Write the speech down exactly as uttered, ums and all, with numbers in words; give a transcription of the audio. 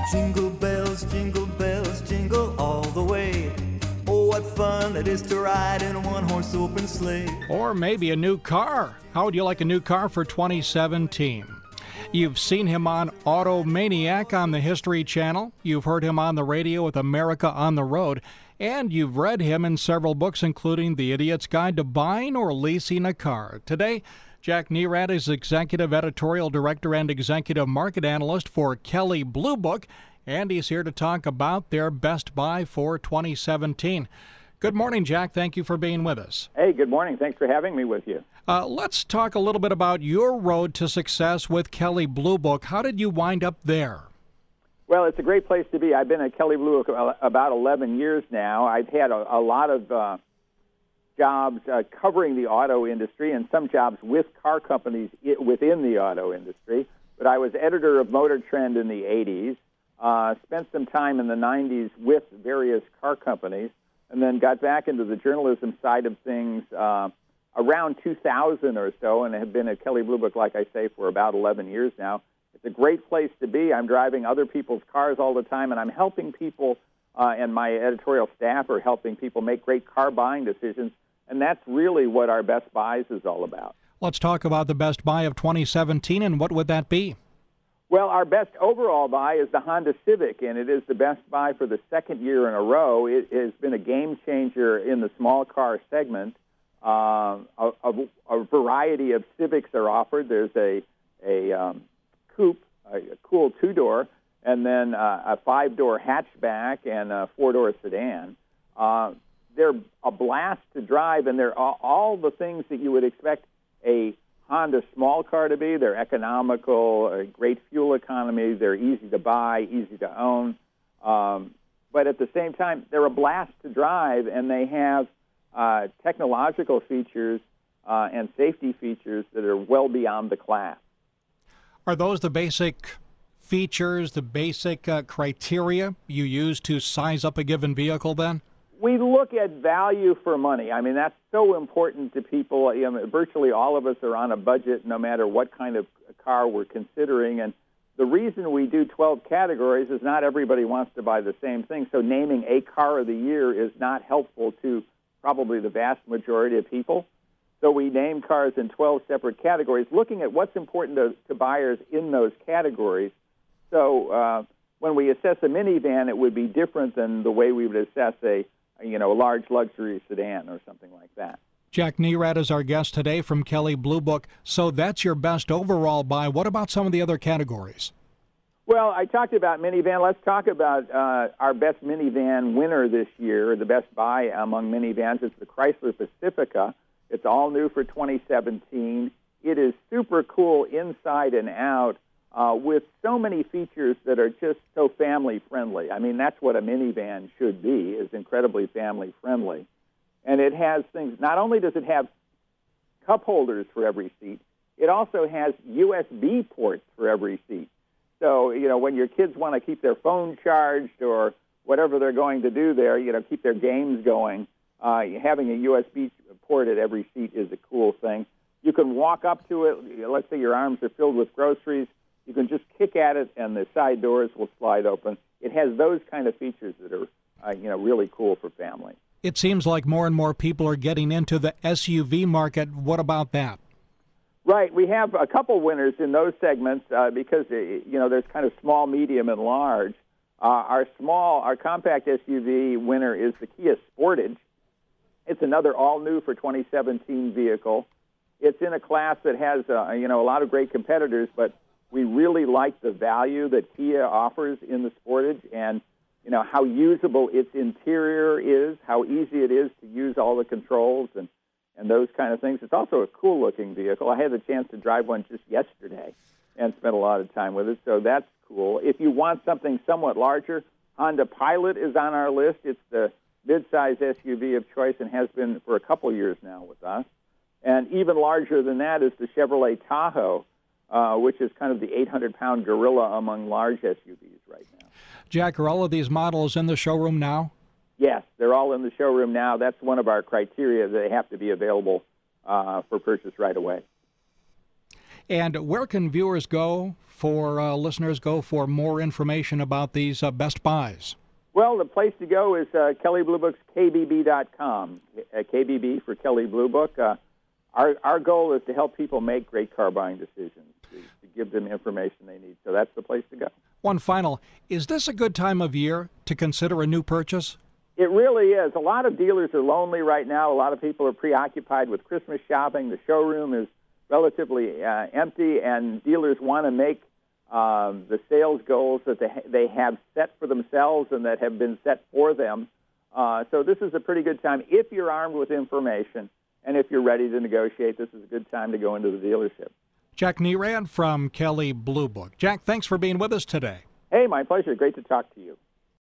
Jingle bells, jingle bells, jingle all the way. Oh, what fun it is to ride in a one-horse open sleigh. Or maybe a new car. How would you like a new car for twenty seventeen? You've seen him on Automaniac on the History Channel. You've heard him on the radio with America on the Road. And you've read him in several books, including The Idiot's Guide to Buying or Leasing a Car. Today, Jack Nerad is Executive Editorial Director and Executive Market Analyst for Kelley Blue Book, and he's here to talk about their Best Buy for twenty seventeen. Good morning, Jack. Thank you for being with us. Hey, good morning. Thanks for having me with you. Uh, let's talk a little bit about your road to success with Kelley Blue Book. How did you wind up there? Well, it's a great place to be. I've been at Kelley Blue Book about eleven years now. I've had a, a lot of uh, jobs uh, covering the auto industry and some jobs with car companies within the auto industry. But I was editor of Motor Trend in the eighties, uh, spent some time in the nineties with various car companies, and then got back into the journalism side of things uh, around two thousand or so, and have been at Kelley Blue Book, like I say, for about eleven years now. It's a great place to be. I'm driving other people's cars all the time, and I'm helping people, uh, and my editorial staff are helping people make great car buying decisions, and that's really what our Best Buys is all about. Let's talk about the Best Buy of twenty seventeen, and what would that be? Well, our best overall buy is the Honda Civic, and it is the Best Buy for the second year in a row. It has been a game changer in the small car segment. Uh, a, a, a variety of Civics are offered. There's a, a um, coupe, a, a cool two-door, and then uh, a five-door hatchback and a four-door sedan. Uh, they're a blast to drive, and they're all, all the things that you would expect a Honda small car to be. They're economical, a great fuel economy. They're easy to buy, easy to own. Um, but at the same time, they're a blast to drive, and they have uh, technological features uh, and safety features that are well beyond the class. Are those the basic features, the basic uh, criteria you use to size up a given vehicle then? We look at value for money. I mean, that's so important to people. You know, virtually all of us are on a budget, no matter what kind of car we're considering. And the reason we do twelve categories is not everybody wants to buy the same thing. So naming a car of the year is not helpful to probably the vast majority of people. So we name cars in twelve separate categories, looking at what's important to, to buyers in those categories. So uh, when we assess a minivan, it would be different than the way we would assess a you know, a large luxury sedan or something like that. Jack Nerad is our guest today from Kelley Blue Book. So that's your best overall buy. What about some of the other categories? Well, I talked about minivan. Let's talk about uh, our best minivan winner this year, the best buy among minivans. It's the Chrysler Pacifica. It's all new for twenty seventeen. It is super cool inside and out. Uh, with so many features that are just so family-friendly. I mean, that's what a minivan should be, is incredibly family-friendly. And it has things, not only does it have cup holders for every seat, it also has U S B ports for every seat. So, you know, when your kids want to keep their phone charged or whatever they're going to do there, you know, keep their games going, uh, having a U S B port at every seat is a cool thing. You can walk up to it. Let's say your arms are filled with groceries. You can just kick at it, and the side doors will slide open. It has those kind of features that are, uh, you know, really cool for family. It seems like more and more people are getting into the S U V market. What about that? Right. We have a couple winners in those segments uh, because, you know, there's kind of small, medium, and large. Uh, our small, our compact S U V winner is the Kia Sportage. It's another all-new for twenty seventeen vehicle. It's in a class that has, uh, you know, a lot of great competitors, but we really like the value that Kia offers in the Sportage and, you know, how usable its interior is, how easy it is to use all the controls and, and those kind of things. It's also a cool-looking vehicle. I had the chance to drive one just yesterday and spent a lot of time with it, so that's cool. If you want something somewhat larger, Honda Pilot is on our list. It's the midsize S U V of choice and has been for a couple years now with us. And even larger than that is the Chevrolet Tahoe, Uh, which is kind of the eight hundred pound gorilla among large S U Vs right now. Jack, are all of these models in the showroom now? Yes, they're all in the showroom now. That's one of our criteria. They have to be available uh, for purchase right away. And where can viewers go for, uh, listeners go for more information about these uh, best buys? Well, the place to go is uh, Kelley Blue Book's K B B dot com, uh, K B B for Kelley Blue Book. Uh, our, our goal is to help people make great car buying decisions, to, to give them information they need. So that's the place to go. One final, is this a good time of year to consider a new purchase? It really is. A lot of dealers are lonely right now. A lot of people are preoccupied with Christmas shopping. The showroom is relatively uh, empty, and dealers want to make um, the sales goals that they, they have set for themselves and that have been set for them. Uh, so this is a pretty good time if you're armed with information and if you're ready to negotiate. This is a good time to go into the dealership. Jack Nerad from Kelley Blue Book. Jack, thanks for being with us today. Hey, my pleasure. Great to talk to you.